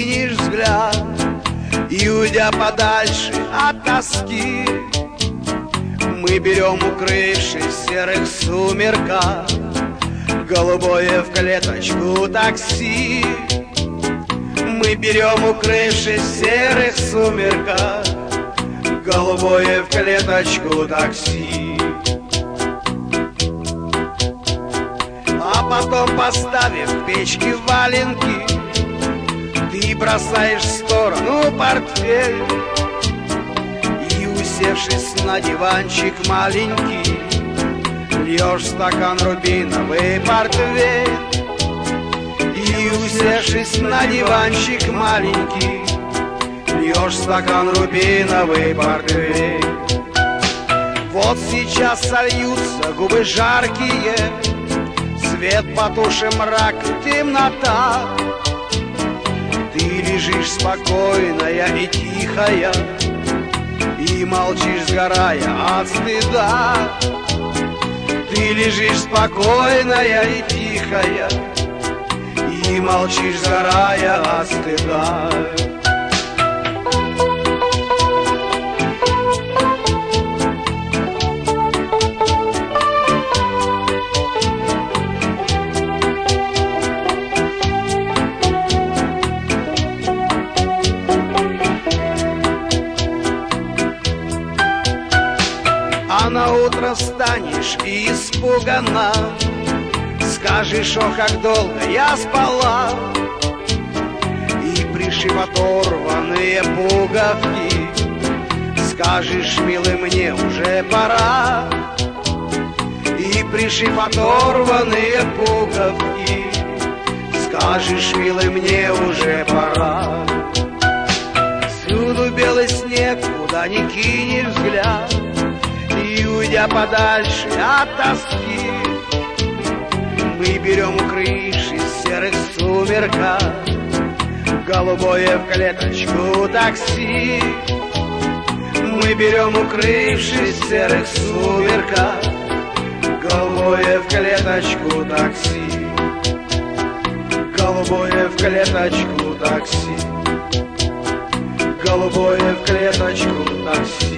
кинешь взгляд, и, уйдя подальше от тоски, мы берем, укрывшись в серых сумерках, голубое в клеточку такси. Мы берем, укрывшись в серых сумерках, голубое в клеточку такси. А потом, поставив в печке валенки, ты бросаешь в сторону портфель и, усевшись на диванчик маленький, льешь в стакан рубиновый портвейн. И, усевшись на диванчик маленький, льешь в стакан рубиновый портвейн. Вот сейчас сольются губы жаркие, свет потуши, мрак, темнота. Ты лежишь спокойная и тихая, и молчишь, сгорая от стыда. Ты лежишь спокойная и тихая, и молчишь, сгорая от стыда. А на утро встанешь и испуганно скажешь: о, как долго я спала. И, пришив оторванные пуговки, скажешь: милый, мне уже пора. И, пришив оторванные пуговки, скажешь: милый, мне уже пора. Всюду белый снег, куда ни кинешь взгляд, и, уйдя подальше от тоски, мы берем, укрывшись в серых сумерках, голубое в клеточку такси. Мы берем, укрывшись в серых сумерках, голубое в клеточку такси. Голубое в клеточку такси. Голубое в клеточку такси.